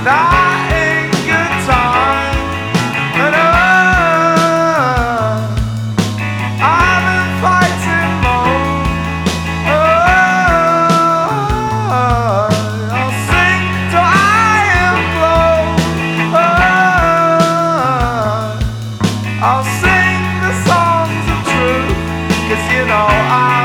and I ain't good time. And I'm in fighting mode. I'll sing till I implode. I'll sing the songs of truth, 'cause you know I